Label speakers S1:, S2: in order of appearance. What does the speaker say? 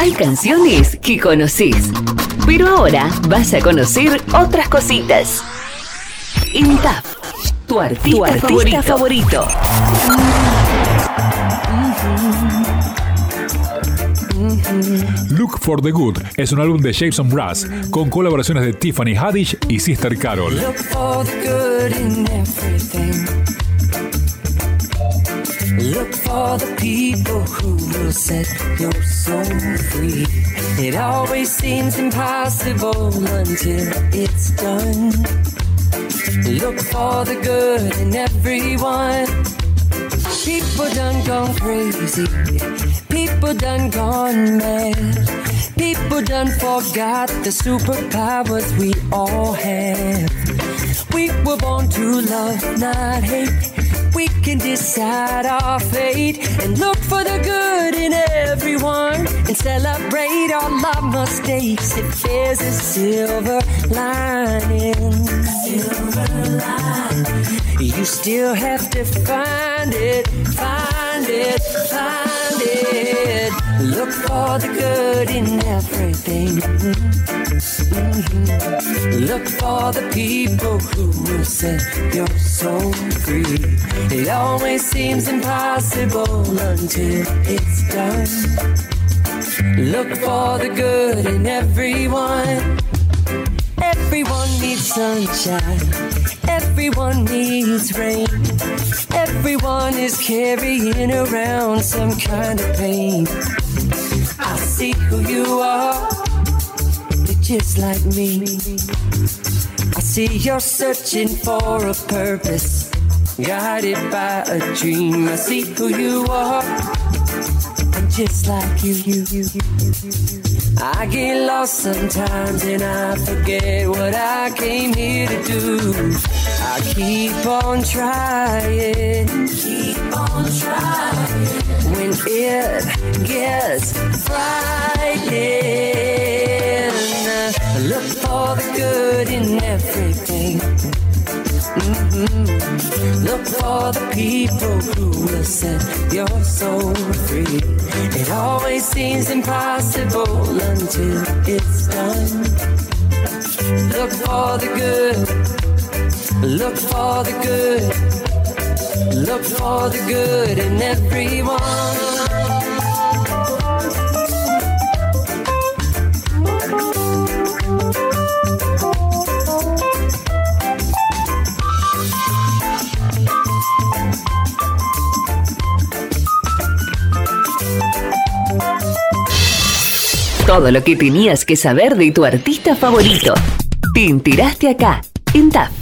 S1: Hay canciones que conocés, pero ahora vas a conocer otras cositas. En TAF, tu artista favorito.
S2: Look for the Good es un álbum de Jason Mraz con colaboraciones de Tiffany Haddish y Sister Carol.
S3: Look for the good in everything. Look for the people who will set your soul free. It always seems impossible until it's done. Look for the good in everyone. People done gone crazy. People done gone mad. People done forgot the superpowers we all have. We were born to love, not hate. We can decide our fate and look for the good in everyone and celebrate all our mistakes if there's a silver lining. Silver lining. You still have to find it, find it, find it. Look for the good in everything. Mm-hmm. Look for the people who will set your soul free. It always seems impossible until it's done. Look for the good in everyone. Everyone needs sunshine. Everyone needs rain. Everyone is carrying around some kind of pain. I see who you are. You're just like me. I see you're searching for a purpose, guided by a dream. I see who you are. I'm just like you. I get lost sometimes and I forget what I came here to do. I keep on trying, when it gets frightening. Look for the good in everything. Mm-hmm. Look for the people who will set your soul free. It always seems impossible until it's done. Look for the good. Look for the good. Look for the good in everyone.
S1: Todo lo que tenías que saber de tu artista favorito. Te enteraste acá, en TAF.